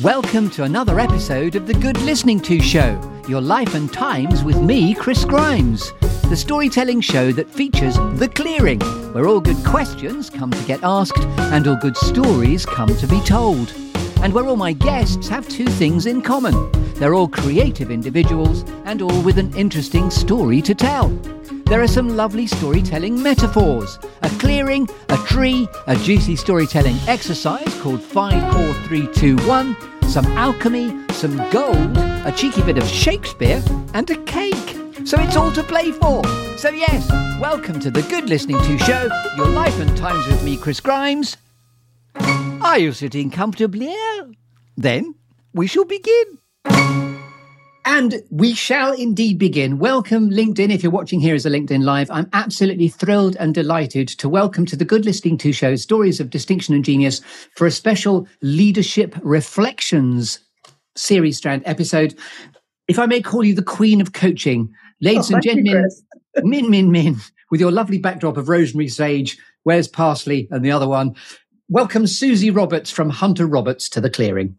Welcome to another episode of The Good Listening To Show, your life and times with me, Chris Grimes, the storytelling show that features The Clearing, where all good questions come to get asked and all good stories come to be told. And where all my guests have two things in common. They're all creative individuals and all with an interesting story to tell. There are some lovely storytelling metaphors, a clearing, a tree, a juicy storytelling exercise called 5, 4, 3, 2, 1, some alchemy, some gold, a cheeky bit of Shakespeare and a cake. So it's all to play for. So yes, welcome to The Good Listening To Show, your life and times with me, Chris Grimes. Are you sitting comfortably? Then we shall begin. And we shall indeed begin. Welcome, LinkedIn. If you're watching here as a LinkedIn Live, I'm absolutely thrilled and delighted to welcome to The Good Listening To Show Stories of Distinction and Genius for a special Leadership Reflections series strand episode. If I may call you the Queen of Coaching, ladies and gentlemen, Min, with your lovely backdrop of rosemary sage, where's parsley and the other one. Welcome Susie Roberts from Hunter Roberts to The Clearing.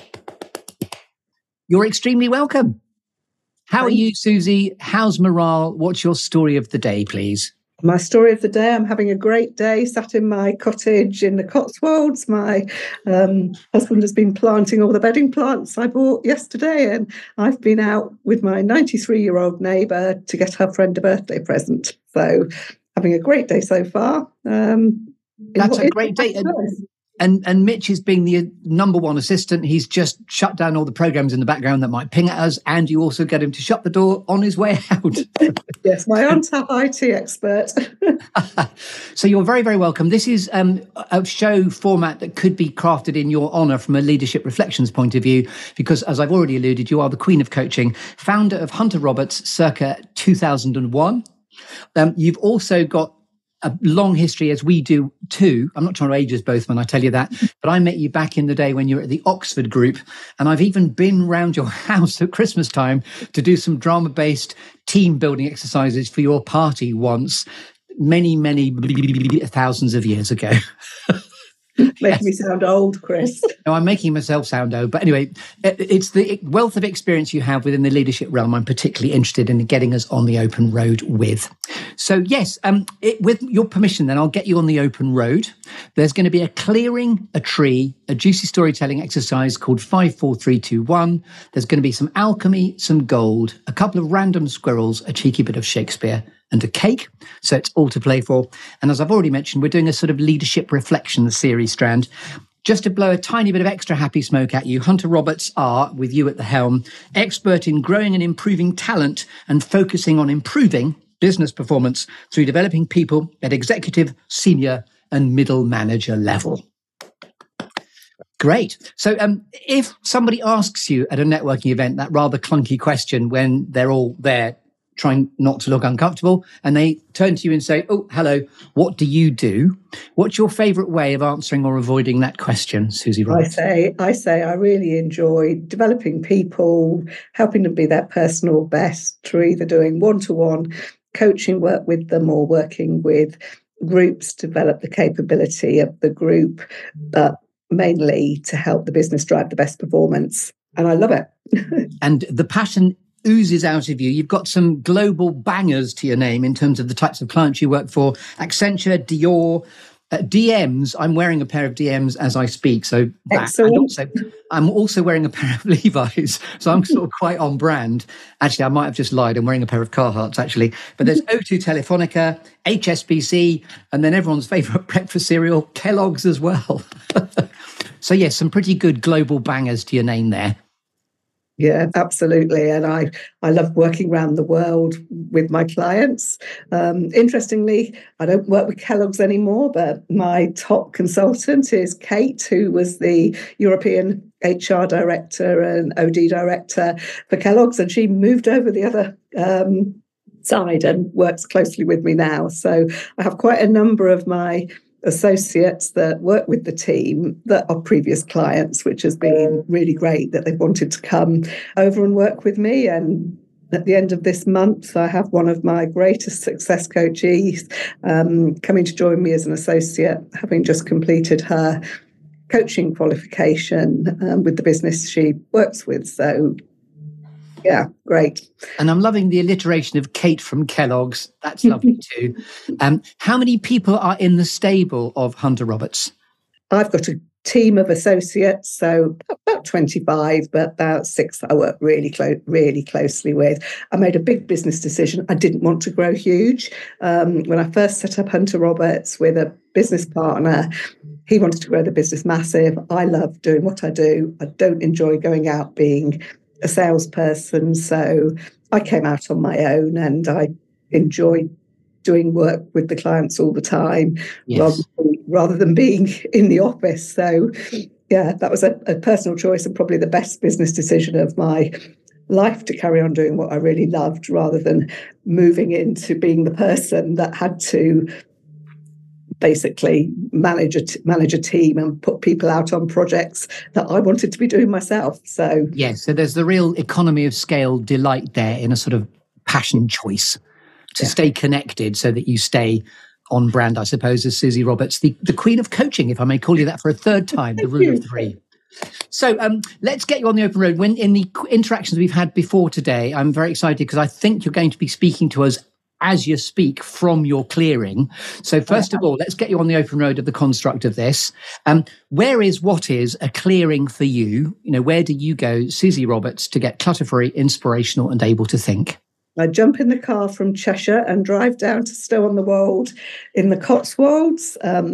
You're extremely welcome. How are you, Susie? How's morale? What's your story of the day, please? My story of the day, I'm having a great day, sat in my cottage in the Cotswolds. My husband has been planting all the bedding plants I bought yesterday, and I've been out with my 93-year-old neighbour to get her friend a birthday present. So having a great day so far. That's a great day. And Mitch is being the number one assistant. He's just shut down all the programs in the background that might ping at us. And you also get him to shut the door on his way out. Yes, my on-tap IT expert. So you're very, very welcome. This is a show format that could be crafted in your honour from a leadership reflections point of view, because as I've already alluded, you are the Queen of Coaching, founder of Hunter Roberts circa 2001. You've also got a long history, as we do too. I'm not trying to age us both when I tell you that, but I met you back in the day when you were at the Oxford Group, and I've even been round your house at Christmas time to do some drama-based team building exercises for your party once, many thousands of years ago. Making me sound old, Chris. No, I'm making myself sound old. But anyway, it's the wealth of experience you have within the leadership realm I'm particularly interested in getting us on the open road with. So yes, with your permission then, I'll get you on the open road. There's going to be a clearing, a tree, a juicy storytelling exercise called 5, 4, 3, 2, 1. There's going to be some alchemy, some gold, a couple of random squirrels, a cheeky bit of Shakespeare, and a cake. So it's all to play for. And as I've already mentioned, we're doing a sort of leadership reflection series strand. Just to blow a tiny bit of extra happy smoke at you, Hunter Roberts are, with you at the helm, expert in growing and improving talent and focusing on improving business performance through developing people at executive, senior and middle manager level. Great. So if somebody asks you at a networking event that rather clunky question when they're all there trying not to look uncomfortable, and they turn to you and say, oh, hello, what do you do? What's your favourite way of answering or avoiding that question, Susie Roberts? I say I really enjoy developing people, helping them be their personal best through either doing one-to-one coaching work with them or working with groups to develop the capability of the group, but mainly to help the business drive the best performance. And I love it. And the passion oozes out of you. You've got some global bangers to your name in terms of the types of clients you work for. Accenture, Dior, DMs. I'm wearing a pair of DMs as I speak. So I'm also wearing a pair of Levi's. So I'm sort of quite on brand. Actually, I might have just lied. I'm wearing a pair of Carhartts, actually. But there's O2 Telefonica, HSBC, and then everyone's favourite breakfast cereal, Kellogg's as well. So yes, some pretty good global bangers to your name there. Yeah, absolutely. And I love working around the world with my clients. Interestingly, I don't work with Kellogg's anymore, but my top consultant is Kate, who was the European HR director and OD director for Kellogg's. And she moved over the other side and works closely with me now. So I have quite a number of my associates that work with the team that are previous clients, which has been really great that they've wanted to come over and work with me. And at the end of this month, I have one of my greatest success coaches coming to join me as an associate, having just completed her coaching qualification with the business she works with. So, yeah, great. And I'm loving the alliteration of Kate from Kellogg's. That's lovely too. How many people are in the stable of Hunter Roberts? I've got a team of associates, so about 25, but about 6 I work really closely with. I made a big business decision. I didn't want to grow huge. When I first set up Hunter Roberts with a business partner, he wanted to grow the business massive. I love doing what I do. I don't enjoy going out being a salesperson, so I came out on my own, and I enjoyed doing work with the clients all the time, yes, rather than being in the office. So, yeah, that was a personal choice and probably the best business decision of my life, to carry on doing what I really loved, rather than moving into being the person that had to basically manage a team and put people out on projects that I wanted to be doing myself. So, yes, so there's the real economy of scale delight there in a sort of passion choice to stay connected so that you stay on brand, I suppose, as Susie Roberts, the queen of coaching, if I may call you that for a third time, the rule of three. So let's get you on the open road. When in the interactions we've had before today, I'm very excited because I think you're going to be speaking to us as you speak from your clearing. So first of all, let's get you on the open road of the construct of this. What is a clearing for you? You know, where do you go, Susie Roberts, to get clutter-free, inspirational and able to think? I jump in the car from Cheshire and drive down to Stow-on-the-Wold in the Cotswolds.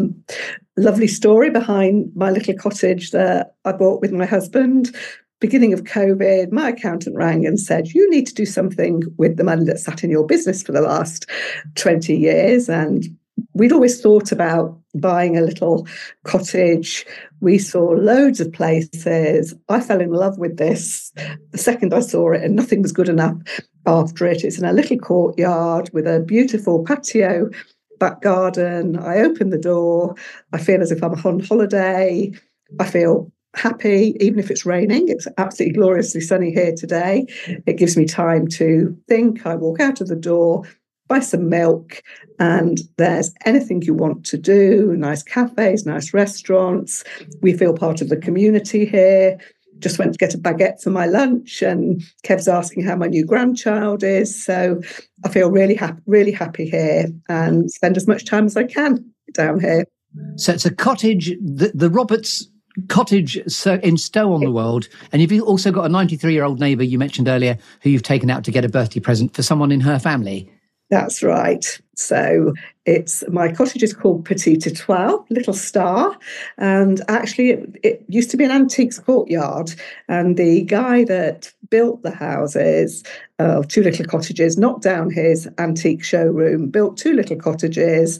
Lovely story behind my little cottage that I bought with my husband. Beginning of COVID, my accountant rang and said, you need to do something with the money that sat in your business for the last 20 years. And we'd always thought about buying a little cottage. We saw loads of places. I fell in love with this the second I saw it, and nothing was good enough after it. It's in a little courtyard with a beautiful patio, back garden. I open the door. I feel as if I'm on holiday. I feel happy, even if it's raining. It's absolutely gloriously sunny here today. It gives me time to think. I walk out of the door, buy some milk, and there's anything you want to do. Nice cafes, nice restaurants. We feel part of the community here. Just went to get a baguette for my lunch, and Kev's asking how my new grandchild is. So I feel really happy here, and spend as much time as I can down here. So it's a cottage, the Roberts cottage in Stow-on-the-Wold, and you've also got a 93-year-old neighbour you mentioned earlier who you've taken out to get a birthday present for someone in her family. That's right. So my cottage is called Petite Étoile, Little Star, and actually it used to be an antiques courtyard, and the guy that built the houses, two little cottages, knocked down his antique showroom, built two little cottages,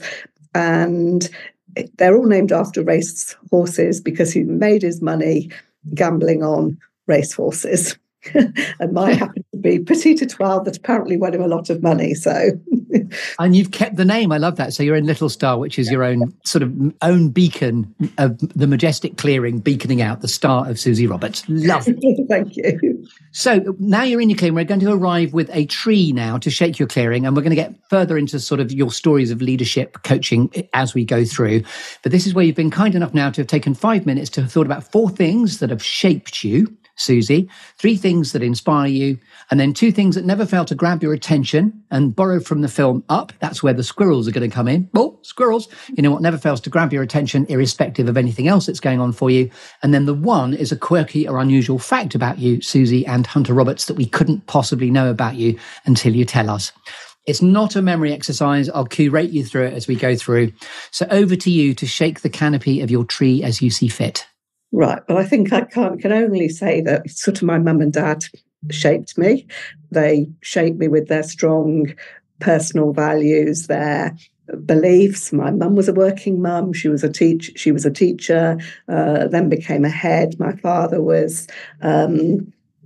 and they're all named after race horses because he made his money gambling on race horses. And mine happened to be Petite Étoile, that apparently won him a lot of money. So, and you've kept the name. I love that. So you're in Little Star, which is your own sort of own beacon of the majestic clearing, beaconing out the star of Susie Roberts. Lovely. Thank you. So now you're in your clearing. We're going to arrive with a tree now to shake your clearing, and we're going to get further into sort of your stories of leadership coaching as we go through. But this is where you've been kind enough now to have taken 5 minutes to have thought about 4 things that have shaped you, Susie, 3 things that inspire you, and then 2 things that never fail to grab your attention. And borrowed from the film Up, that's where the squirrels are going to come in. Oh, squirrels, you know what never fails to grab your attention, irrespective of anything else that's going on for you. And then the 1 is a quirky or unusual fact about you, Susie and Hunter Roberts, that we couldn't possibly know about you until you tell us. It's not a memory exercise. I'll curate you through it as we go through. So over to you to shake the canopy of your tree as you see fit. Right. Well, I think I can only say that sort of my mum and dad shaped me. They shaped me with their strong personal values, their beliefs. My mum was a working mum. She was a teacher, then became a head. My father was a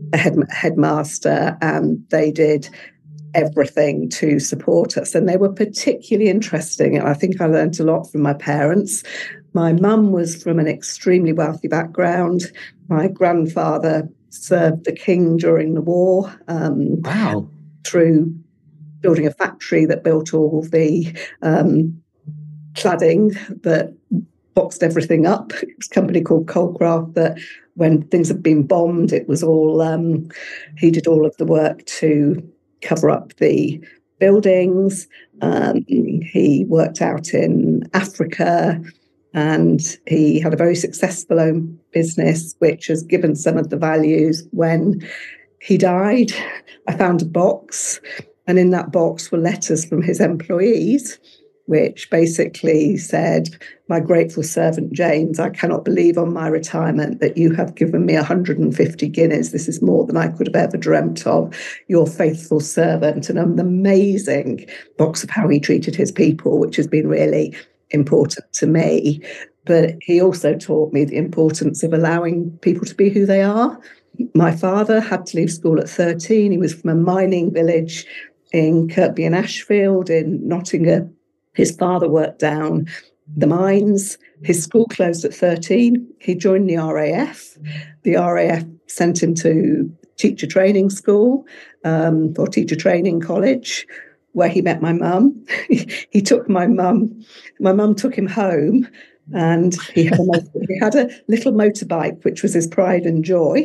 headmaster, and they did everything to support us. And they were particularly interesting. And I think I learned a lot from my parents. My mum was from an extremely wealthy background. My grandfather served the king during the war. Wow. Through building a factory that built all the cladding that boxed everything up. It was a company called Coldcraft that when things had been bombed, it was all, he did all of the work to cover up the buildings. He worked out in Africa, and he had a very successful own business, which has given some of the values. When he died, I found a box, and in that box were letters from his employees, which basically said, "My grateful servant James, I cannot believe on my retirement that you have given me 150 guineas. This is more than I could have ever dreamt of. Your faithful servant," and an amazing box of how he treated his people, which has been really important to me. But he also taught me the importance of allowing people to be who they are. My father had to leave school at 13. He was from a mining village in Kirkby and Ashfield in Nottingham. His father worked down the mines. His school closed at 13. He joined the RAF. The RAF sent him to teacher training school, or teacher training college, where he met my mum. He took my mum took him home, and he had a little motorbike, which was his pride and joy.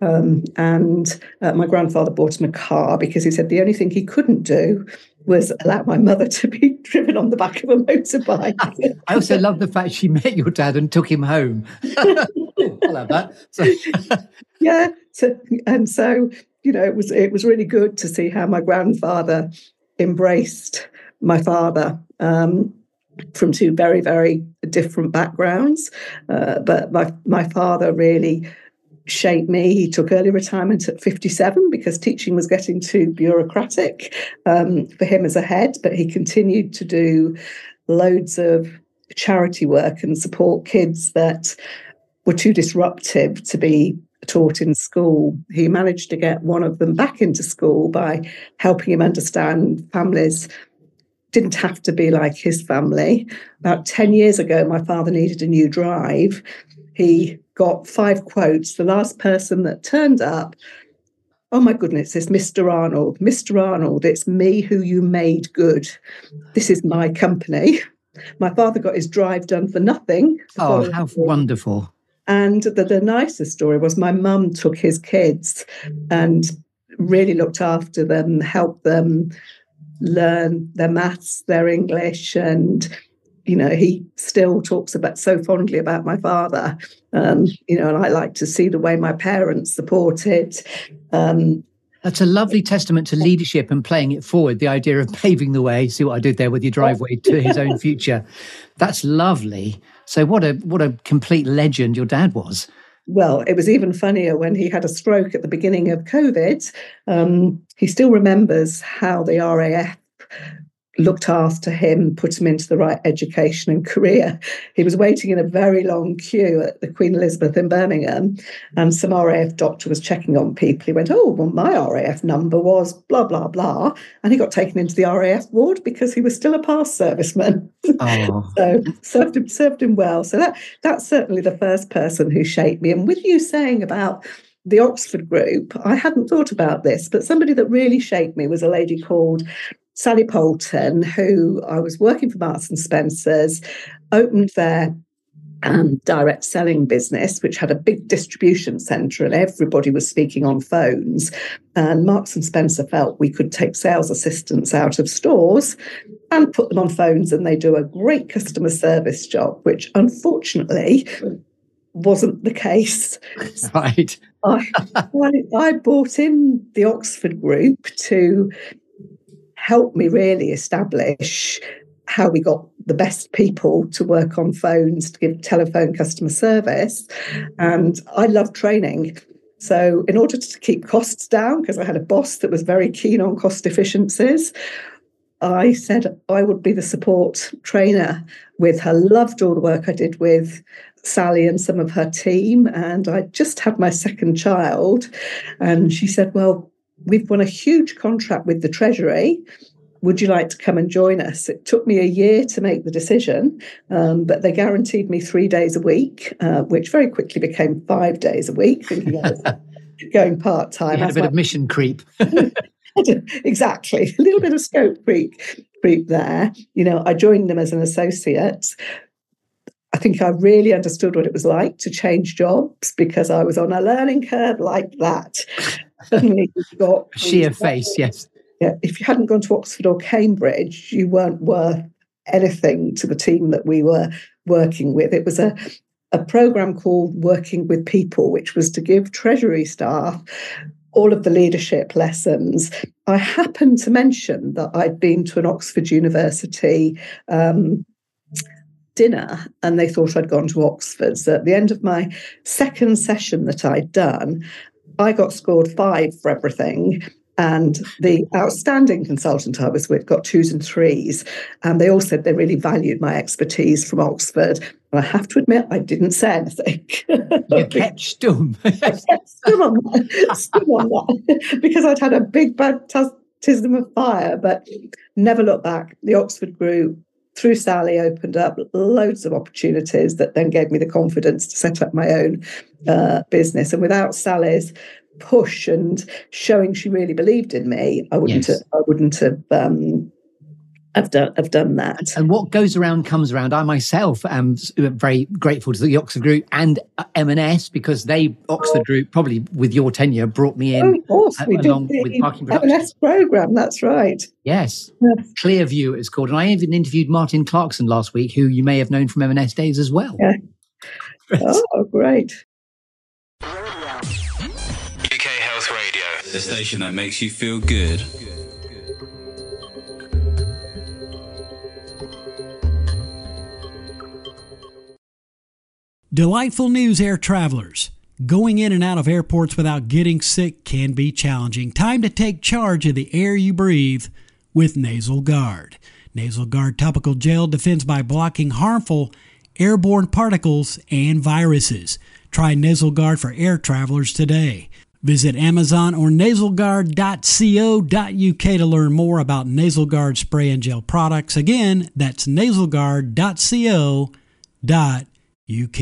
And my grandfather bought him a car because he said the only thing he couldn't do was allow my mother to be driven on the back of a motorbike. I also love the fact she met your dad and took him home. I love that. Yeah. So, it was really good to see how my grandfather embraced my father, from two very, very different backgrounds. But my father really shaped me. He took early retirement at 57 because teaching was getting too bureaucratic for him as a head, but he continued to do loads of charity work and support kids that were too disruptive to be taught in school. He managed to get one of them back into school by helping him understand families didn't have to be like his family. About 10 years ago, my father needed a new drive. He got 5 quotes. The last person that turned up, "Oh my goodness, it's Mr. Arnold. Mr. Arnold, it's me who you made good. This is my company." My father got his drive done for nothing. Oh, how wonderful. And the nicest story was my mum took his kids and really looked after them, helped them learn their maths, their English, and he still talks about so fondly about my father. And I like to see the way my parents supported. That's a lovely testament to leadership and playing it forward, the idea of paving the way. See what I did there with your driveway to his own future. That's lovely. So what a complete legend your dad was. Well, it was even funnier when he had a stroke at the beginning of COVID. He still remembers how the RAF looked after him, put him into the right education and career. He was waiting in a very long queue at the Queen Elizabeth in Birmingham, and some RAF doctor was checking on people. He went, "Oh, well, my RAF number was blah, blah, blah." And he got taken into the RAF ward because he was still a past serviceman. Oh. So served him well. So that's certainly the first person who shaped me. And with you saying about the Oxford group, I hadn't thought about this, but somebody that really shaped me was a lady called Sally Poulton, who I was working for Marks and Spencer's, opened their direct selling business, which had a big distribution centre, and everybody was speaking on phones. And Marks and Spencer felt we could take sales assistants out of stores and put them on phones, and they do a great customer service job, which unfortunately wasn't the case. Right. I brought in the Oxford group to help me really establish how we got the best people to work on phones, to give telephone customer service. And I love training. So in order to keep costs down, because I had a boss that was very keen on cost efficiencies, I said I would be the support trainer with her. Loved all the work I did with Sally and some of her team. And I just had my second child. And she said, "Well, we've won a huge contract with the Treasury. Would you like to come and join us?" It took me a year to make the decision, but they guaranteed me 3 days a week, which very quickly became 5 days a week, thinking I was going part-time. You had a bit of mission creep. Exactly. A little bit of scope creep there. I joined them as an associate. I think I really understood what it was like to change jobs because I was on a learning curve like that. Suddenly you've got sheer face, yes. Yeah, if you hadn't gone to Oxford or Cambridge, you weren't worth anything to the team that we were working with. It was a programme called Working with People, which was to give Treasury staff all of the leadership lessons. I happened to mention that I'd been to an Oxford University dinner, and they thought I'd gone to Oxford. So at the end of my second session that I'd done, I got scored 5 for everything. And the outstanding consultant I was with got 2s and 3s. And they all said they really valued my expertise from Oxford. And I have to admit, I didn't say anything. You kept stum. I kept stum on that, because I'd had a big baptism of fire, but never looked back. The Oxford group, through Sally, opened up loads of opportunities that then gave me the confidence to set up my own business. And without Sally's push and showing she really believed in me, I wouldn't have done that. And what goes around comes around. I myself am very grateful to the Oxford Group and M&S, because Oxford Group, probably with your tenure, brought me in. Of course, we along did with the Parking Production. M&S programme, that's right. Yes. Clearview it's called. And I even interviewed Martin Clarkson last week, who you may have known from M&S days as well. Yeah. Oh, great. UK Health Radio, the station that makes you feel good. Delightful news, air travelers. Going in and out of airports without getting sick can be challenging. Time to take charge of the air you breathe with Nasal Guard. Nasal Guard topical gel defends by blocking harmful airborne particles and viruses. Try Nasal Guard for air travelers today. Visit Amazon or nasalguard.co.uk to learn more about Nasal Guard spray and gel products. Again, that's nasalguard.co.uk.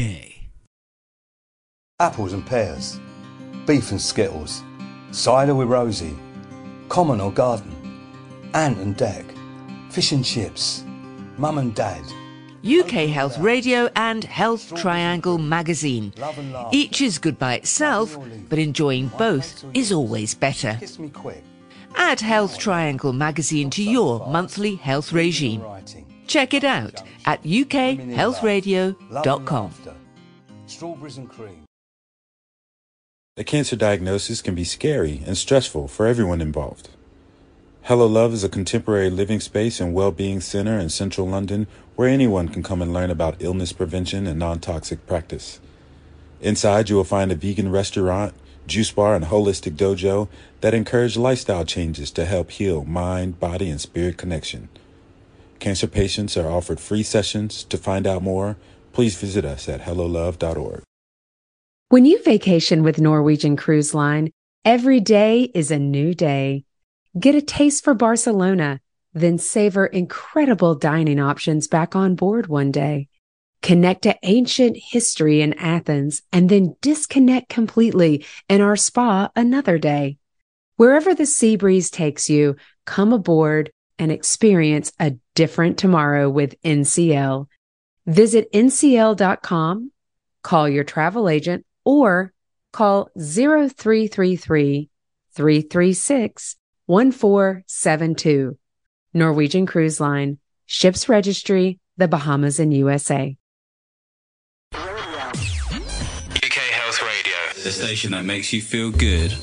Apples and pears, beef and skittles, cider with Rosie, common or garden, ant and deck, fish and chips, mum and dad. UK Health Radio and Health Triangle magazine. Each is good by itself, but enjoying both is always better. Kiss me quick. Add Health Triangle magazine to your monthly health regime. Check it out at ukhealthradio.com. Strawberries and cream. A cancer diagnosis can be scary and stressful for everyone involved. Hello Love is a contemporary living space and well-being center in central London where anyone can come and learn about illness prevention and non-toxic practice. Inside, you will find a vegan restaurant, juice bar, and holistic dojo that encourage lifestyle changes to help heal mind, body, and spirit connection. Cancer patients are offered free sessions. To find out more, please visit us at hellolove.org. When you vacation with Norwegian Cruise Line, every day is a new day. Get a taste for Barcelona, then savor incredible dining options back on board one day. Connect to ancient history in Athens and then disconnect completely in our spa another day. Wherever the sea breeze takes you, come aboard and experience a different tomorrow with NCL. Visit ncl.com, call your travel agent, or call 0333 336 1472. Norwegian Cruise Line. Ships registry, the Bahamas and USA. UK Health Radio, the station that makes you feel good.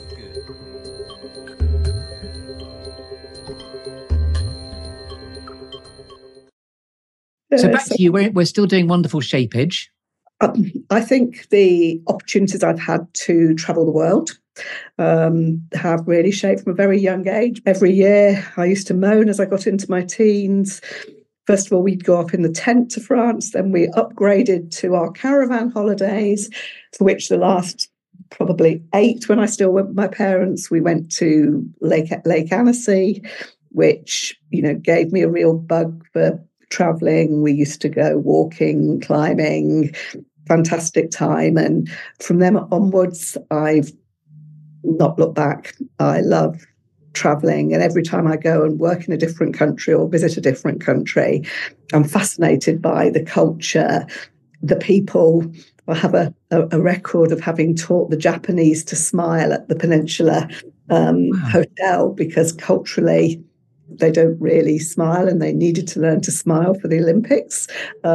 So back to you. We're still doing wonderful Shapeage. I think the opportunities I've had to travel the world have really shaped from a very young age. Every year I used to moan as I got into my teens. First of all, we'd go up in the tent to France, then we upgraded to our caravan holidays, for which the last probably 8, when I still went with my parents, we went to Lake Annecy, which, gave me a real bug for traveling. We used to go walking, climbing, fantastic time. And from then onwards, I've not looked back. I love traveling, and every time I go and work in a different country or visit a different country, I'm fascinated by the culture, the people. I have a record of having taught the Japanese to smile at the Peninsula Hotel, because culturally they don't really smile, and they needed to learn to smile for the Olympics.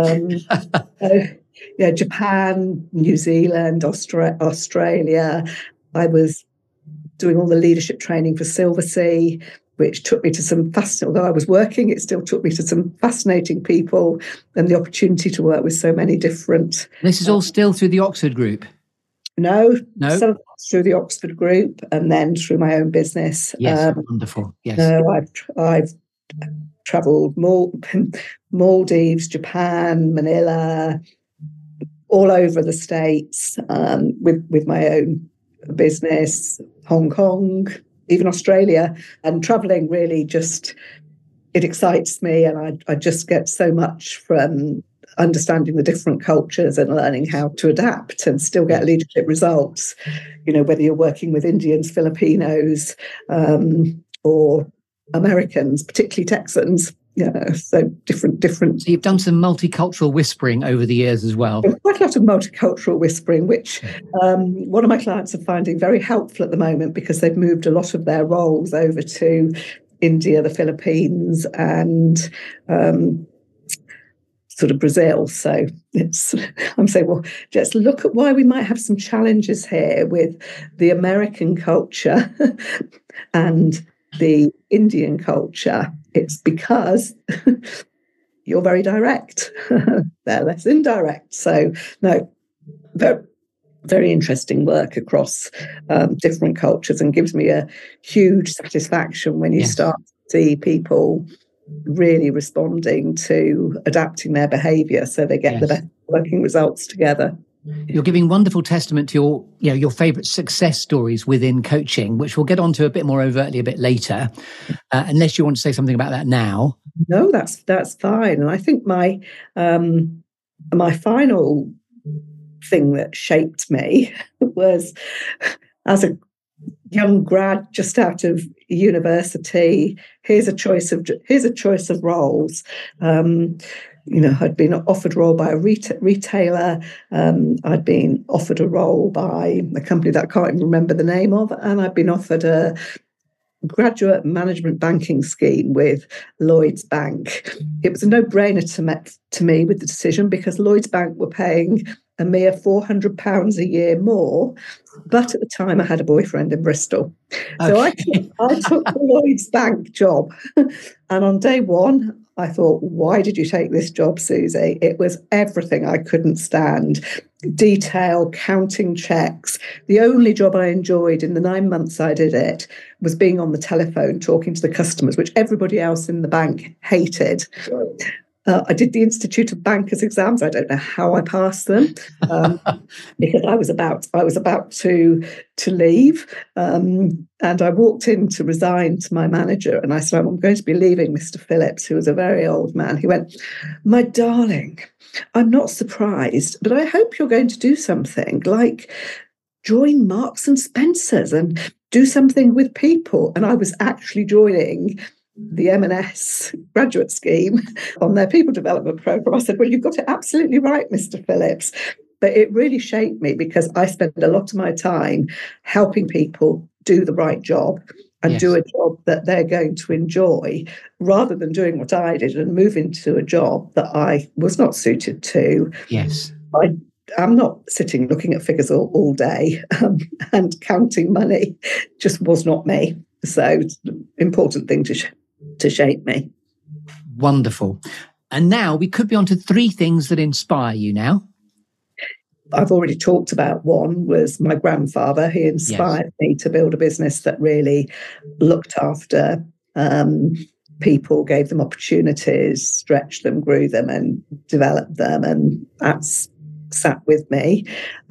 Japan, New Zealand, Australia. I was doing all the leadership training for Silversea, which took me to some fascinating, although I was working, it still took me to some fascinating people, and the opportunity to work with so many different... This is all still through the Oxford Group? No. Some of it's through the Oxford Group, and then through my own business. Yes, wonderful. Yes. I've travelled Maldives, Japan, Manila, all over the States, with my own business, Hong Kong, even Australia. And traveling really just, it excites me, and I just get so much from understanding the different cultures and learning how to adapt and still get leadership results, whether you're working with Indians, Filipinos, or Americans, particularly Texans. So different. So you've done some multicultural whispering over the years as well. Quite a lot of multicultural whispering, which one of my clients are finding very helpful at the moment, because they've moved a lot of their roles over to India, the Philippines, and sort of Brazil. So I'm saying, well, just look at why we might have some challenges here with the American culture and the Indian culture. It's because you're very direct. They're less indirect. So, no, very, very interesting work across different cultures, and gives me a huge satisfaction when you start to see people really responding to adapting their behaviour so they get the best working results together. You're giving wonderful testament to your favourite success stories within coaching, which we'll get onto a bit more overtly a bit later, unless you want to say something about that now. No, that's fine. And I think my final thing that shaped me was, as a young grad just out of university, here's a choice of roles. I'd been offered a role by a retailer. I'd been offered a role by a company that I can't even remember the name of, and I'd been offered a graduate management banking scheme with Lloyds Bank. It was a no-brainer to me with the decision, because Lloyds Bank were paying a mere £400 a year more, but at the time I had a boyfriend in Bristol. So I took the Lloyds Bank job, and on day one I thought, why did you take this job, Susie? It was everything I couldn't stand. Detail, counting checks. The only job I enjoyed in the 9 months I did it was being on the telephone talking to the customers, which everybody else in the bank hated. I did the Institute of Bankers exams. I don't know how I passed them, because I was about to leave, and I walked in to resign to my manager, and I said, I'm going to be leaving, Mr. Phillips, who was a very old man. He went, my darling, I'm not surprised, but I hope you're going to do something like join Marks and Spencer's and do something with people. And I was actually joining the M&S graduate scheme on their people development program. I said, well, you've got it absolutely right, Mr. Phillips. But it really shaped me, because I spend a lot of my time helping people do the right job and do a job that they're going to enjoy, rather than doing what I did and move into a job that I was not suited to. Yes. I'm not sitting looking at figures all day and counting money. Just was not me. So it's an important thing to shape me. Wonderful. And now we could be on to 3 things that inspire you now. I've already talked about one, was my grandfather. He inspired me to build a business that really looked after people, gave them opportunities, stretched them, grew them and developed them. And that's sat with me.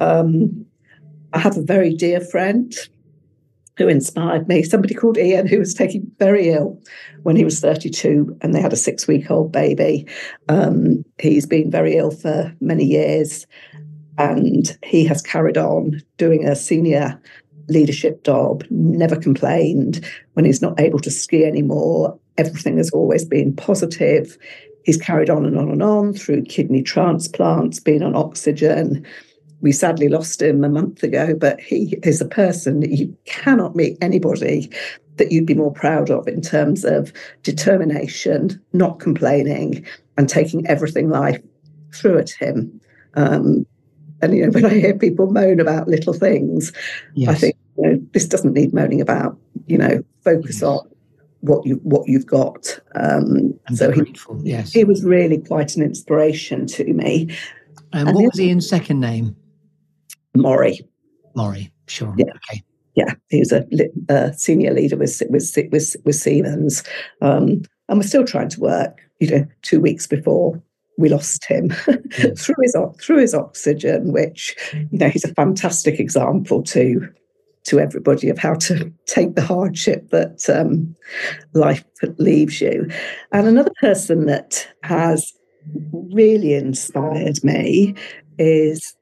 I have a very dear friend who inspired me, somebody called Ian, who was taken very ill when he was 32, and they had a 6-week-old baby. He's been very ill for many years, and he has carried on doing a senior leadership job, never complained. When he's not able to ski anymore, everything has always been positive. He's carried on and on and on through kidney transplants, been on oxygen. We sadly lost him a month ago, but he is a person that you cannot meet anybody that you'd be more proud of in terms of determination, not complaining, and taking everything life through at him. And, when I hear people moan about little things, yes, I think this doesn't need moaning about. Focus yes. on what you've got. And so grateful. Yes, he was really quite an inspiration to me. And what was Ian's second name? Maury, sure. Yeah. Okay. Yeah, he was a senior leader with Siemens, and we're still trying to work. 2 weeks before we lost him through his oxygen, which he's a fantastic example to everybody of how to take the hardship that life leaves you. And another person that has really inspired me is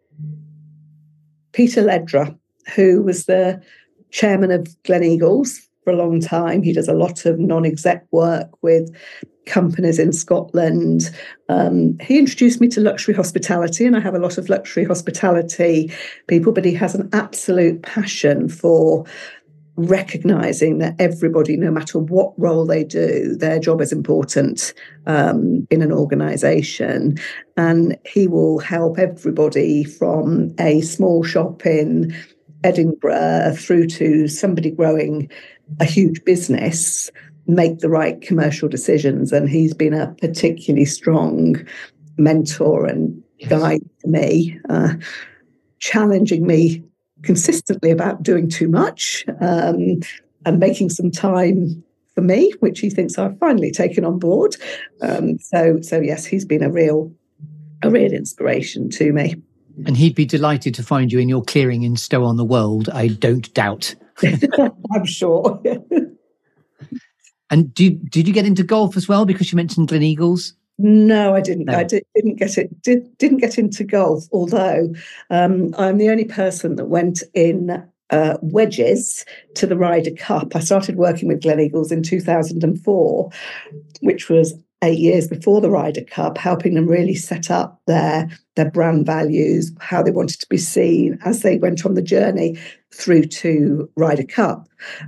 Peter Ledra, who was the chairman of Gleneagles for a long time. He does a lot of non-exec work with companies in Scotland. He introduced me to luxury hospitality, and I have a lot of luxury hospitality people, but he has an absolute passion for recognising that everybody, no matter what role they do, their job is important in an organisation. And he will help everybody from a small shop in Edinburgh through to somebody growing a huge business make the right commercial decisions. And he's been a particularly strong mentor and guide to me, challenging me consistently about doing too much and making some time for me, which he thinks I've finally taken on board. So yes, he's been a real inspiration to me. And he'd be delighted to find you in your clearing in Stow-on-the-Wold, I don't doubt. I'm sure. And did you get into golf as well, because you mentioned Gleneagles? No, I didn't. No. I didn't get into golf, although I'm the only person that went in wedges to the Ryder Cup. I started working with Gleneagles in 2004, which was 8 years before the Ryder Cup, helping them really set up their brand values, how they wanted to be seen as they went on the journey through to Ryder Cup.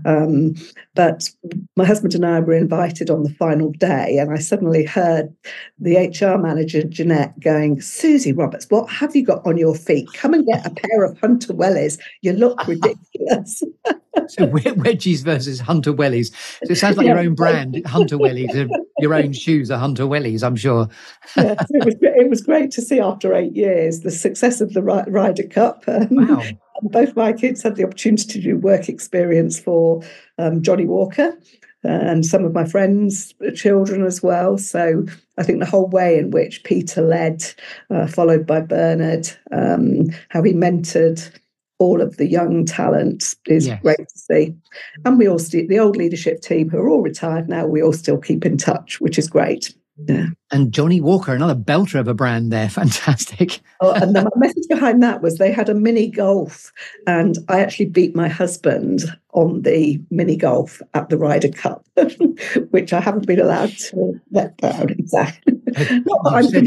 But my husband and I were invited on the final day, and I suddenly heard the HR manager, Jeanette, going, "Susie Roberts, what have you got on your feet? Come and get a pair of Hunter Wellies. You look ridiculous." So wedgies versus Hunter Wellies. So it sounds like your own brand, Hunter Wellies. Your own shoes are Hunter Wellies, I'm sure. Yes, it was great to see after 8 years the success of the Ryder Cup. Wow. Both my kids had the opportunity to do work experience for Johnny Walker and some of my friends' children as well. So I think the whole way in which Peter led, followed by Bernard, how he mentored all of the young talent is great to see. And we all the old leadership team who are all retired now, we all still keep in touch, which is great. Yeah. And Johnny Walker, another belter of a brand there. Fantastic. And then my message behind that was they had a mini golf, and I actually beat my husband on the mini golf at the Ryder Cup, which I haven't been allowed to let down. Exactly. Not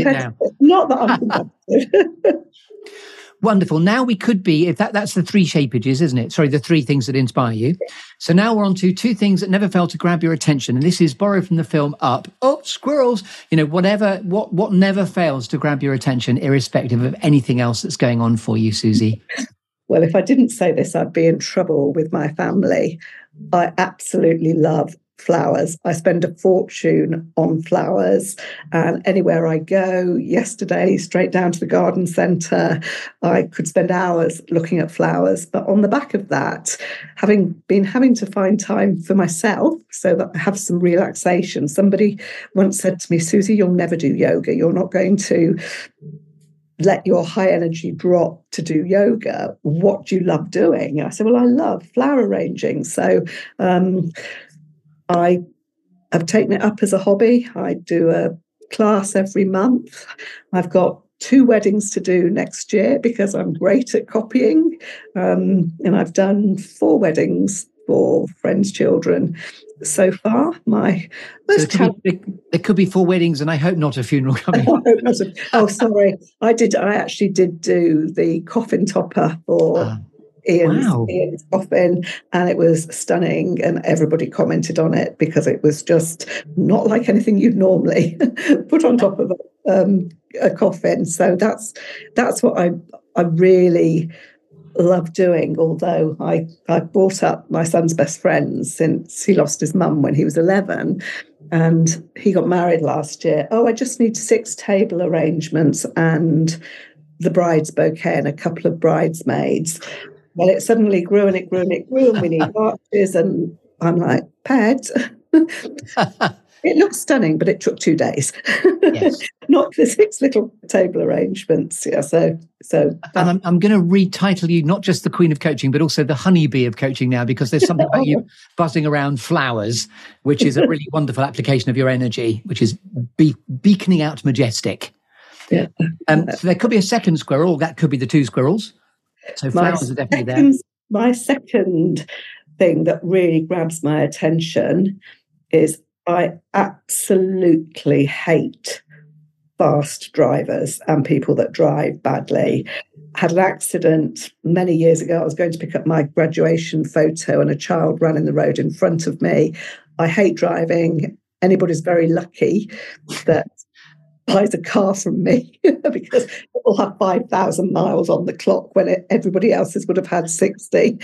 that I'm competitive. Wonderful. Now we could be, if that's the three shapeages, isn't it? Sorry, the three things that inspire you. So now we're on to two things that never fail to grab your attention. And this is borrowed from the film Up. Oh, squirrels. What never fails to grab your attention, irrespective of anything else that's going on for you, Susie? Well, if I didn't say this, I'd be in trouble with my family. I absolutely love flowers. I spend a fortune on flowers, and anywhere I go, yesterday straight down to the garden centre, I could spend hours looking at flowers. But on the back of that, having to find time for myself so that I have some relaxation. Somebody once said to me, "Susie, you'll never do yoga. You're not going to let your high energy drop to do yoga. What do you love doing?" And I said, "Well, I love flower arranging." So I have taken it up as a hobby. I do a class every month. I've got 2 weddings to do next year because I'm great at copying. And I've done 4 weddings for friends' children so far. My most there could be 4 weddings, and I hope not a funeral coming up. Oh, sorry. I actually did do the coffin topper for Ian's coffin, and it was stunning, and everybody commented on it because it was just not like anything you'd normally put on top of a coffin. So that's what I really love doing, although I brought up my son's best friend since he lost his mum when he was 11, and he got married last year. I just need 6 table arrangements and the bride's bouquet and a couple of bridesmaids. Well, it suddenly grew and it grew and it grew, and we need arches, and I'm like, Pat, it looks stunning, but it took 2 days. Yes. Not the 6 little table arrangements. Yeah, so. And I'm going to retitle you not just the Queen of Coaching, but also the Honeybee of Coaching now, because there's something about you buzzing around flowers, which is a really wonderful application of your energy, which is beaconing out majestic. Yeah. So there could be a second squirrel. That could be the 2 squirrels. So flowers are definitely there. My second thing that really grabs my attention is I absolutely hate fast drivers and people that drive badly. I had an accident many years ago. I was going to pick up my graduation photo and a child ran in the road in front of me. I hate driving. Anybody's very lucky that buys a car from me because it will have 5,000 miles on the clock when everybody else's would have had 60.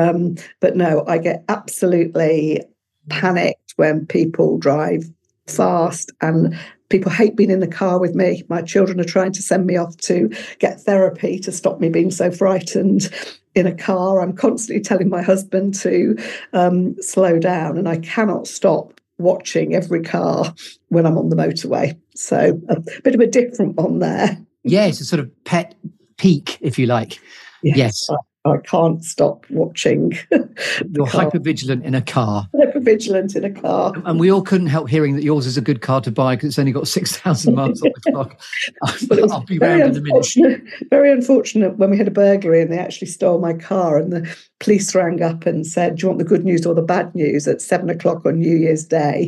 But no, I get absolutely panicked when people drive fast, and people hate being in the car with me. My children are trying to send me off to get therapy to stop me being so frightened in a car. I'm constantly telling my husband to slow down, and I cannot stop watching every car when I'm on the motorway. So a bit of a different one there. Yes, a sort of pet peak, if you like. Yes. I can't stop watching. You're hypervigilant in a car. Hypervigilant in a car. And we all couldn't help hearing that yours is a good car to buy because it's only got 6,000 miles on the clock. I'll be round in a minute. Very unfortunate when we had a burglary and they actually stole my car, and the police rang up and said, do you want the good news or the bad news at 7:00 on New Year's Day?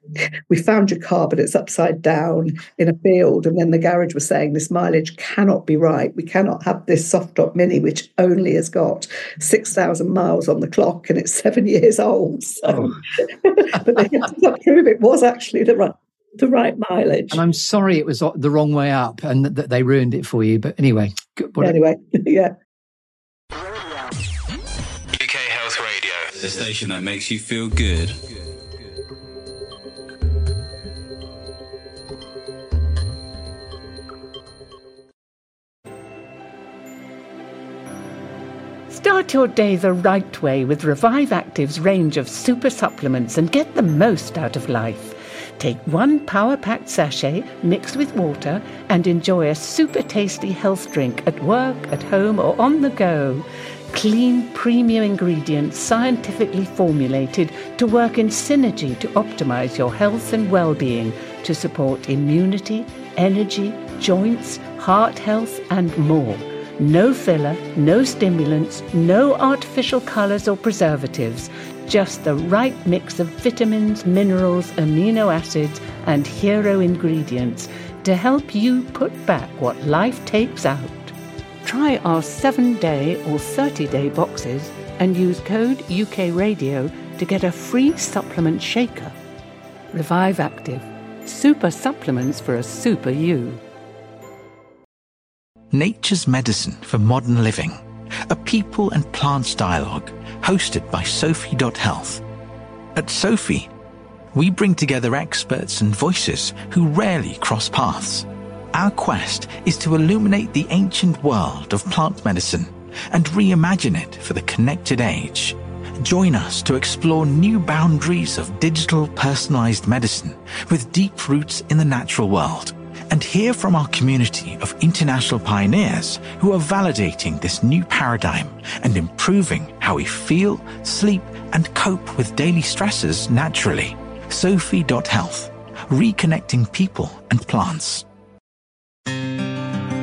We found your car, but it's upside down in a field. And then the garage was saying this mileage cannot be right. We cannot have this soft top Mini, which only has got 6,000 miles on the clock and it's 7 years old. So, but they had to prove it was actually the right mileage. And I'm sorry it was the wrong way up and that they ruined it for you. But anyway. Yeah. UK Health Radio, the station that makes you feel good. Start your day the right way with Revive Active's range of super supplements and get the most out of life. Take 1 power-packed sachet mixed with water and enjoy a super tasty health drink at work, at home or on the go. Clean, premium ingredients scientifically formulated to work in synergy to optimize your health and well-being to support immunity, energy, joints, heart health and more. No filler, no stimulants, no artificial colours or preservatives, just the right mix of vitamins, minerals, amino acids and hero ingredients to help you put back what life takes out. Try our 7-day or 30-day boxes and use code UK Radio to get a free supplement shaker. Revive Active. Super supplements for a super you. Nature's Medicine for Modern Living, a people and plants dialogue hosted by Sophie.Health. At Sophie, we bring together experts and voices who rarely cross paths. Our quest is to illuminate the ancient world of plant medicine and reimagine it for the connected age. Join us to explore new boundaries of digital personalized medicine with deep roots in the natural world, and hear from our community of international pioneers who are validating this new paradigm and improving how we feel, sleep, and cope with daily stresses naturally. Sophie.Health, reconnecting people and plants.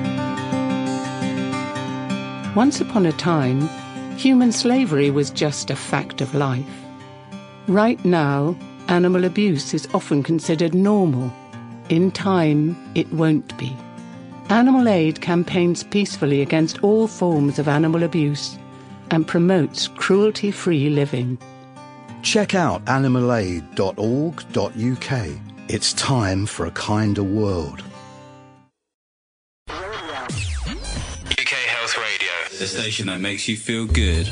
Once upon a time, human slavery was just a fact of life. Right now, animal abuse is often considered normal. In time, it won't be. Animal Aid campaigns peacefully against all forms of animal abuse and promotes cruelty-free living. Check out animalaid.org.uk. It's time for a kinder world. UK Health Radio, the station that makes you feel good.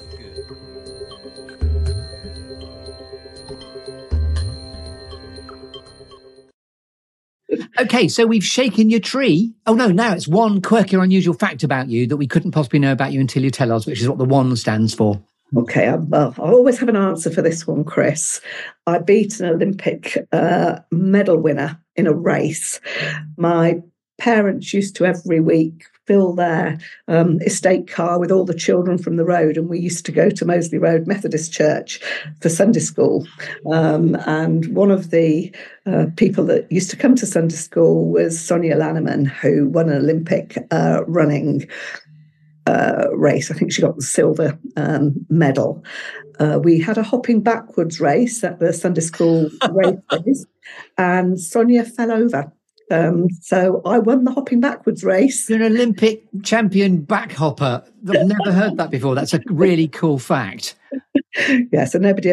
Okay, so we've shaken your tree. Oh no, now it's one quirky or unusual fact about you that we couldn't possibly know about you until you tell us, which is what the one stands for. Okay, I always have an answer for this one, Chris. I beat an Olympic medal winner in a race. My parents used to every week fill their estate car with all the children from the road, and we used to go to Moseley Road Methodist Church for Sunday school. And one of the people that used to come to Sunday school was Sonia Lanneman, who won an Olympic running race. I think she got the silver medal. We had a hopping backwards race at the Sunday school races, and Sonia fell over. So I won the hopping backwards race. You're an Olympic champion backhopper. I've never heard that before. That's a really cool fact. Yeah, so nobody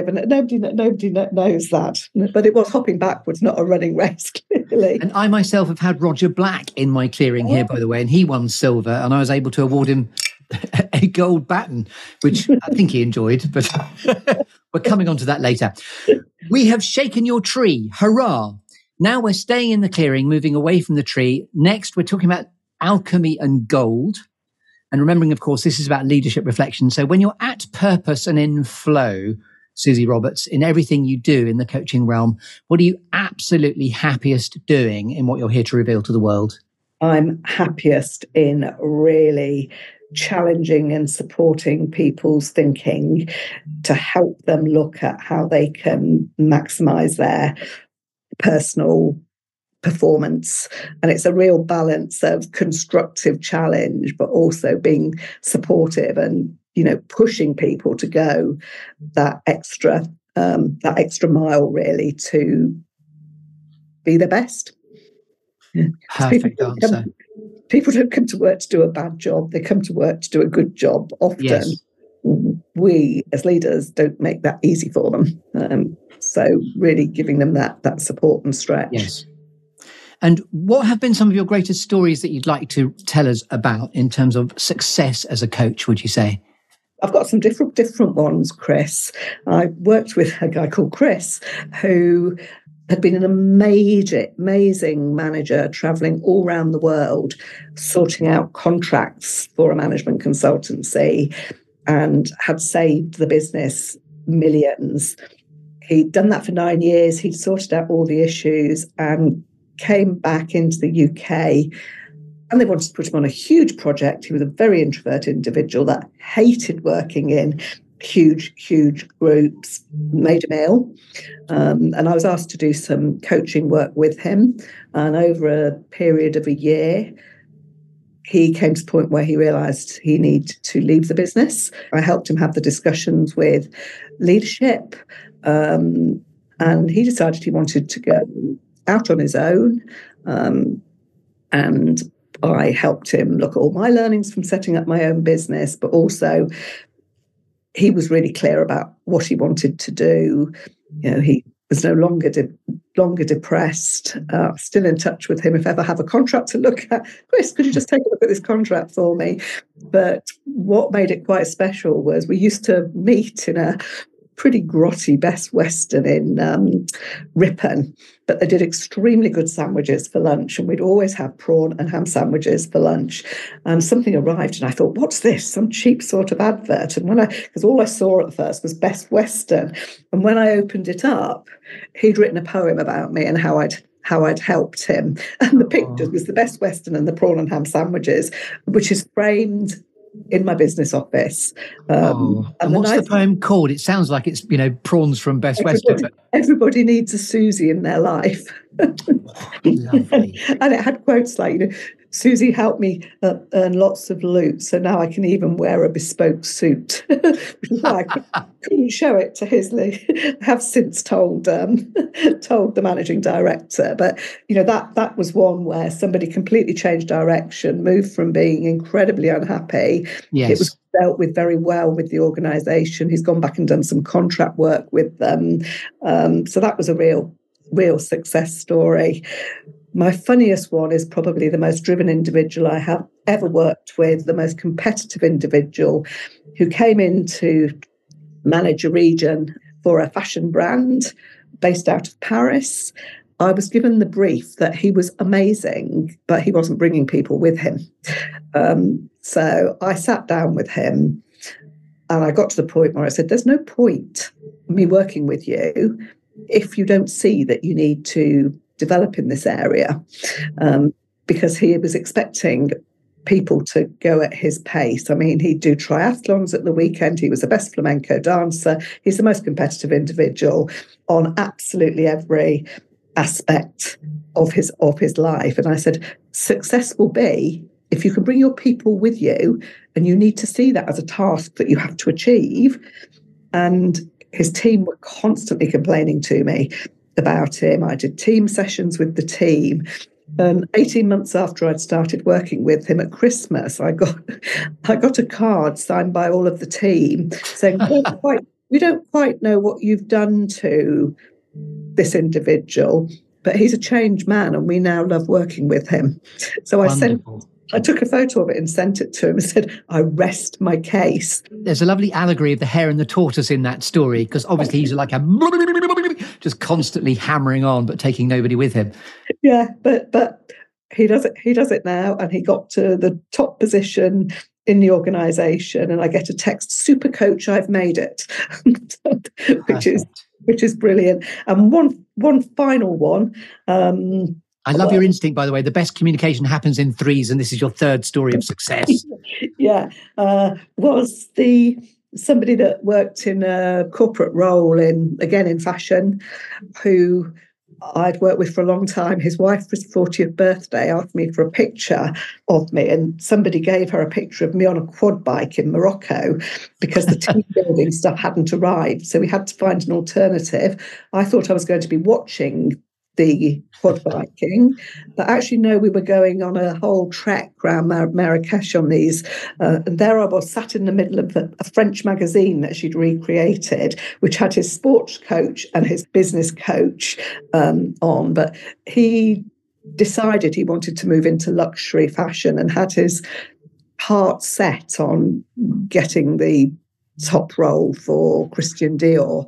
knows that. But it was hopping backwards, not a running race, clearly. And I myself have had Roger Black in my clearing here, by the way, and he won silver, and I was able to award him a gold baton, which I think he enjoyed, but we're coming on to that later. We have shaken your tree. Hurrah! Now we're staying in the clearing, moving away from the tree. Next, we're talking about alchemy and gold. And remembering, of course, this is about leadership reflection. So when you're at purpose and in flow, Susie Roberts, in everything you do in the coaching realm, what are you absolutely happiest doing in what you're here to reveal to the world? I'm happiest in really challenging and supporting people's thinking to help them look at how they can maximize their personal performance. And it's a real balance of constructive challenge, but also being supportive and, pushing people to go that extra mile, really, to be their best. Perfect answer. People don't come to work to do a bad job. They come to work to do a good job. Often, yes. We as leaders don't make that easy for them. So really giving them that support and stretch. Yes. And what have been some of your greatest stories that you'd like to tell us about in terms of success as a coach, would you say? I've got some different ones, Chris. I worked with a guy called Chris who had been an amazing manager, travelling all around the world, sorting out contracts for a management consultancy, and had saved the business millions. He'd done that for 9 years. He'd sorted out all the issues and came back into the UK, and they wanted to put him on a huge project. He was a very introverted individual that hated working in huge groups, made him ill. And I was asked to do some coaching work with him. And over a period of a year, he came to the point where he realised he needed to leave the business. I helped him have the discussions with leadership. And he decided he wanted to go out on his own. And I helped him look at all my learnings from setting up my own business, but also he was really clear about what he wanted to do. He was no longer depressed. Still in touch with him. If I ever have a contract to look at, Chris, could you just take a look at this contract for me? But what made it quite special was we used to meet in a pretty grotty Best Western in Ripon, but they did extremely good sandwiches for lunch, and we'd always have prawn and ham sandwiches for lunch. And something arrived, and I thought, what's this? Some cheap sort of advert. And because all I saw at first was Best Western, and when I opened it up, he'd written a poem about me and how I'd helped him. And the pictures was the Best Western and the prawn and ham sandwiches, which is framed in my business office. And what's the poem called? It sounds like it's, prawns from Best Western. Everybody needs a Susie in their life. Lovely. And it had quotes like, Susie helped me earn lots of loot, so now I can even wear a bespoke suit. Which is why I couldn't show it to Hisley. I have since told the managing director, but that was one where somebody completely changed direction, moved from being incredibly unhappy. Yes. It was dealt with very well with the organisation. He's gone back and done some contract work with them, so that was a real success story. My funniest one is probably the most driven individual I have ever worked with, the most competitive individual who came in to manage a region for a fashion brand based out of Paris. I was given the brief that he was amazing, but he wasn't bringing people with him. So I sat down with him and I got to the point where I said, there's no point me working with you if you don't see that you need to develop in this area, because he was expecting people to go at his pace. I mean, he'd do triathlons at the weekend. He was the best flamenco dancer. He's the most competitive individual on absolutely every aspect of his life. And I said, success will be if you can bring your people with you, and you need to see that as a task that you have to achieve. And his team were constantly complaining to me about him. I did team sessions with the team. 18 months after I'd started working with him at Christmas, I got a card signed by all of the team saying, we don't quite know what you've done to this individual, but he's a changed man and we now love working with him. So I took a photo of it and sent it to him and said, I rest my case. There's a lovely allegory of the hare and the tortoise in that story, because obviously he's like just constantly hammering on, but taking nobody with him. Yeah, but he does it now, and he got to the top position in the organisation, and I get a text, super coach, I've made it, which is brilliant. And one final one. I love your instinct, by the way. The best communication happens in threes, and this is your third story of success. Yeah, was somebody that worked in a corporate role in fashion, who I'd worked with for a long time. His wife for his 40th birthday asked me for a picture of me, and somebody gave her a picture of me on a quad bike in Morocco because the team building stuff hadn't arrived. So we had to find an alternative. I thought I was going to be watching the quad biking, but actually no, we were going on a whole trek around Marrakesh on these, and there I was sat in the middle of a French magazine that she'd recreated, which had his sports coach and his business coach on, but he decided he wanted to move into luxury fashion and had his heart set on getting the top role for Christian Dior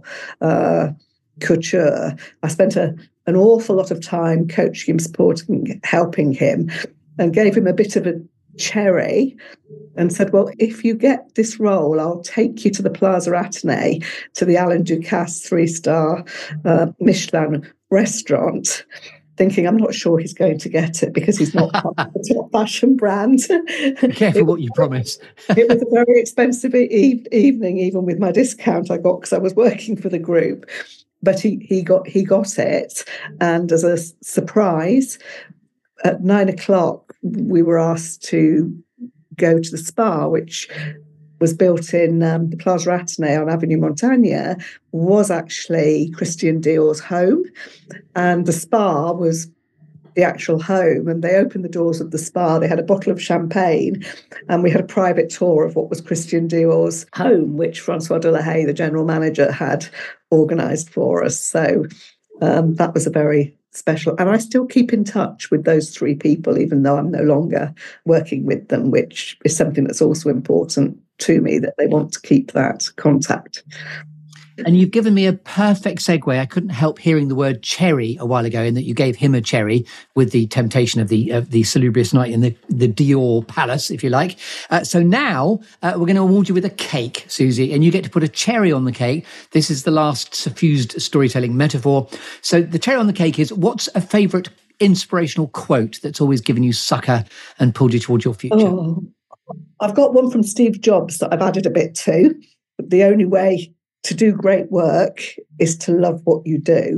couture. I spent an awful lot of time coaching him, supporting, helping him, and gave him a bit of a cherry and said, well, if you get this role, I'll take you to the Plaza Athénée, to the Alain Ducasse 3-star Michelin restaurant, thinking I'm not sure he's going to get it because he's not part of the top fashion brand. Be careful what you promise. It was a very expensive evening, even with my discount I got because I was working for the group. But he got it, and as a surprise, at 9:00 we were asked to go to the spa, which was built in the Plaza Athénée on Avenue Montaigne, was actually Christian Dior's home, and the spa was the actual home. And they opened the doors of the spa. They had a bottle of champagne, and we had a private tour of what was Christian Dior's home, which Francois Delahaye, the general manager, had organised for us. So that was a very special. And I still keep in touch with those three people, even though I'm no longer working with them, which is something that's also important to me, that they want to keep that contact. And you've given me a perfect segue. I couldn't help hearing the word cherry a while ago, in that you gave him a cherry with the temptation of the salubrious night in the Dior Palace, if you like. So now we're going to award you with a cake, Susie, and you get to put a cherry on the cake. This is the last suffused storytelling metaphor. So the cherry on the cake is, what's a favourite inspirational quote that's always given you succour and pulled you towards your future? Oh, I've got one from Steve Jobs that I've added a bit to. The only way to do great work is to love what you do.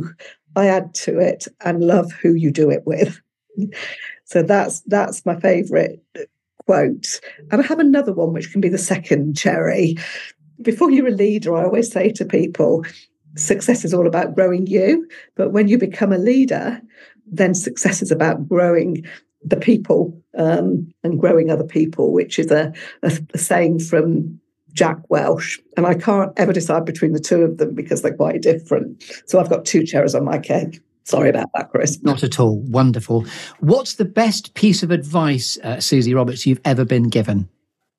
I add to it, and love who you do it with. So that's my favourite quote. And I have another one, which can be the second cherry. Before you're a leader, I always say to people, success is all about growing you. But when you become a leader, then success is about growing the people and growing other people, which is a saying from Jack Welch. And I can't ever decide between the two of them because they're quite different. So I've got 2 cherries on my cake. Sorry about that, Chris. Not at all. Wonderful. What's the best piece of advice, Susie Roberts, you've ever been given?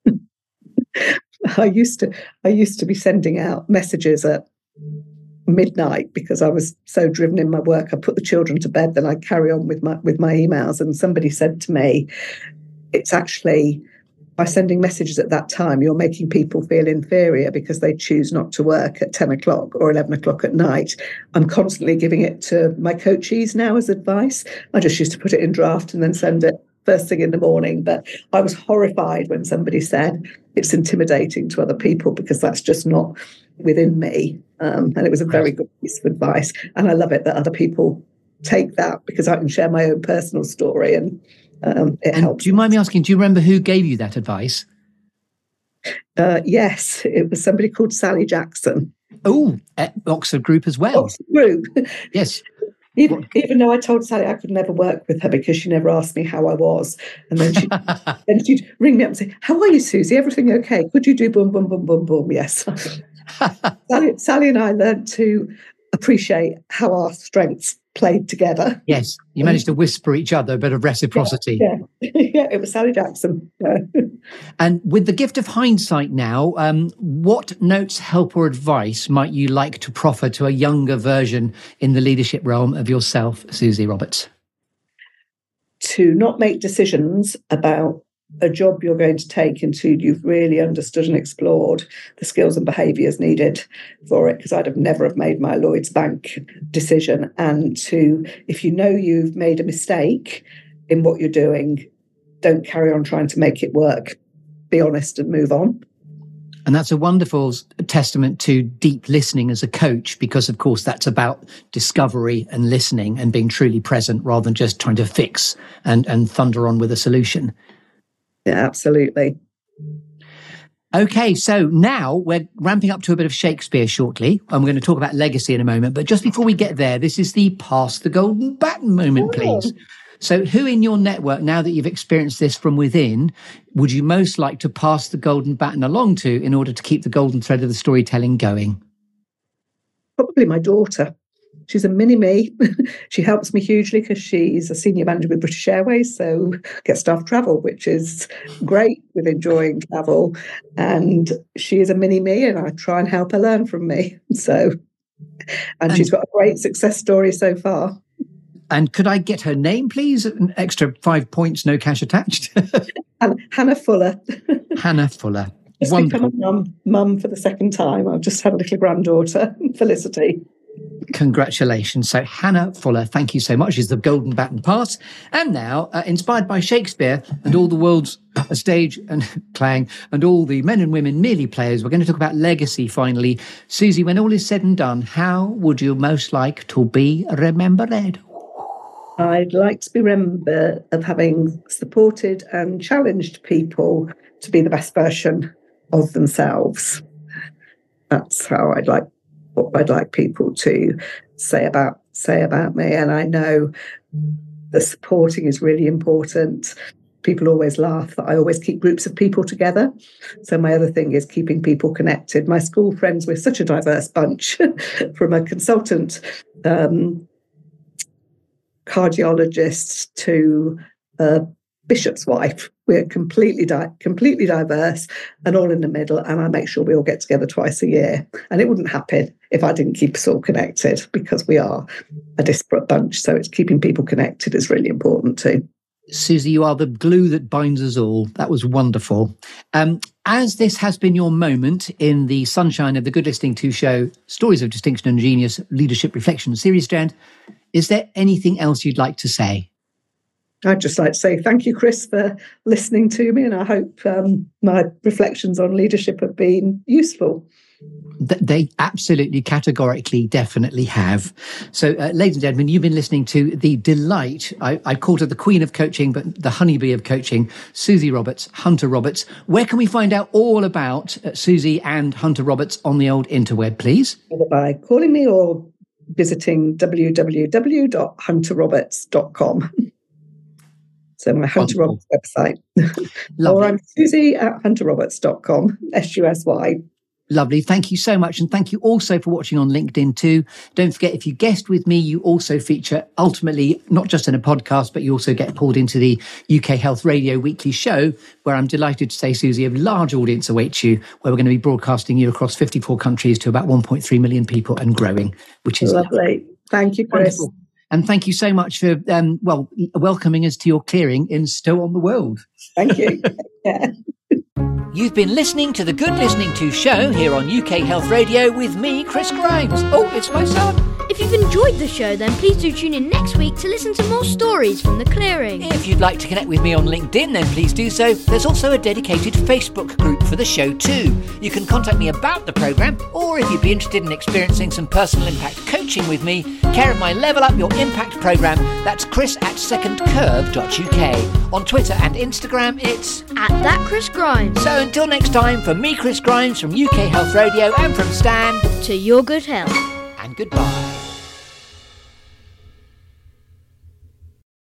I used to be sending out messages at midnight because I was so driven in my work. I put the children to bed, then I'd carry on with my emails. And somebody said to me, it's actually by sending messages at that time, you're making people feel inferior because they choose not to work at 10 o'clock or 11 o'clock at night. I'm constantly giving it to my coachees now as advice. I just used to put it in draft and then send it first thing in the morning. But I was horrified when somebody said it's intimidating to other people because that's just not within me. And it was a very good piece of advice. And I love it that other people take that because I can share my own personal story and it helps. Do you mind me asking, do you remember who gave you that advice? Yes, it was somebody called Sally Jackson. Oh, at Oxford Group as well. Oxford Group. Yes. Even though I told Sally I could never work with her because she never asked me how I was. And then she'd ring me up and say, how are you, Susie? Everything okay? Could you do boom, boom, boom, boom, boom? Yes. Sally and I learned to appreciate how our strengths played together. Yes, you managed to whisper each other a bit of reciprocity. Yeah, it was Sally Jackson. Yeah. And with the gift of hindsight now, what notes, help or advice might you like to proffer to a younger version in the leadership realm of yourself, Susie Roberts? To not make decisions about a job you're going to take until you've really understood and explored the skills and behaviours needed for it, because I'd have never have made my Lloyds Bank decision. And to, if you know you've made a mistake in what you're doing, don't carry on trying to make it work. Be honest and move on. And that's a wonderful testament to deep listening as a coach, because, of course, that's about discovery and listening and being truly present rather than just trying to fix and thunder on with a solution. Yeah, absolutely. Okay, so now we're ramping up to a bit of Shakespeare shortly. And we're going to talk about legacy in a moment. But just before we get there, this is the pass the golden baton moment, please. So who in your network, now that you've experienced this from within, would you most like to pass the golden baton along to in order to keep the golden thread of the storytelling going? Probably my daughter. She's a mini-me. She helps me hugely because she's a senior manager with British Airways, so gets staff travel, which is great with enjoying travel. And she is a mini-me, and I try and help her learn from me. And she's got a great success story so far. And could I get her name, please? An extra 5 points, no cash attached. Hannah Fuller. Hannah Fuller. Just become a mum for the second time. I've just had a little granddaughter, Felicity. Congratulations. So Hannah Fuller, thank you so much. She's the golden baton pass. And now, inspired by Shakespeare and all the world's stage and clang and all the men and women merely players, we're going to talk about legacy finally. Susie, when all is said and done, how would you most like to be remembered? I'd like to be remembered of having supported and challenged people to be the best version of themselves. That's how what I'd like people to say about me. And I know the supporting is really important. People always laugh that I always keep groups of people together. So my other thing is keeping people connected. My school friends, we're such a diverse bunch, from a consultant cardiologist to a bishop's wife. We're completely diverse and all in the middle, and I make sure we all get together twice a year. And it wouldn't happen if I didn't keep us all connected, because we are a disparate bunch. So it's keeping people connected is really important too. Susie, you are the glue that binds us all. That was wonderful. As this has been your moment in the sunshine of the Good Listening To show, Stories of Distinction and Genius Leadership Reflection Series Strand, is there anything else you'd like to say? I'd just like to say thank you, Chris, for listening to me, and I hope my reflections on leadership have been useful. They absolutely, categorically, definitely have. So, ladies and gentlemen, you've been listening to the delight. I called her the queen of coaching, but the honeybee of coaching, Susie Roberts, Hunter Roberts. Where can we find out all about Susie and Hunter Roberts on the old interweb, please? By calling me or visiting www.hunterroberts.com. So my Hunter Roberts website. Or I'm Susie at hunterroberts.com, SUSY. Lovely. Thank you so much. And thank you also for watching on LinkedIn too. Don't forget, if you guest with me, you also feature ultimately not just in a podcast, but you also get pulled into the UK Health Radio weekly show, where I'm delighted to say, Susie, a large audience awaits you, where we're going to be broadcasting you across 54 countries to about 1.3 million people and growing, which is lovely. Thank you, Chris. Wonderful. And thank you so much for, welcoming us to your clearing in Stow-on-the-Wold. Thank you. Yeah. You've been listening to the Good Listening To show here on UK Health Radio with me, Chris Grimes. Oh, it's my son. If you've enjoyed the show, then please do tune in next week to listen to more stories from the clearing. If you'd like to connect with me on LinkedIn, then please do so. There's also a dedicated Facebook group for the show too. You can contact me about the programme, or if you'd be interested in experiencing some personal impact coaching with me, care of my Level Up Your Impact programme, that's chris@secondcurve.uk. On Twitter and Instagram, it's @ThatChrisGrimes. So until next time, from me, Chris Grimes, from UK Health Radio, and from Stan, to your good health. And goodbye.